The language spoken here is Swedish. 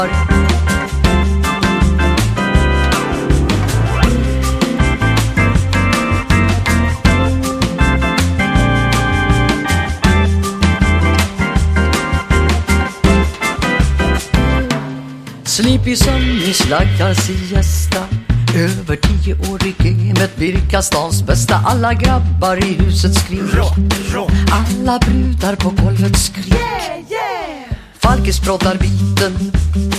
Sleepy sömnig slaggar siesta. Över 10-årig gamet Birka stans bästa. Alla grabbar i huset skrik. Alla brudar på golvet skrik. Falkis broddar biten.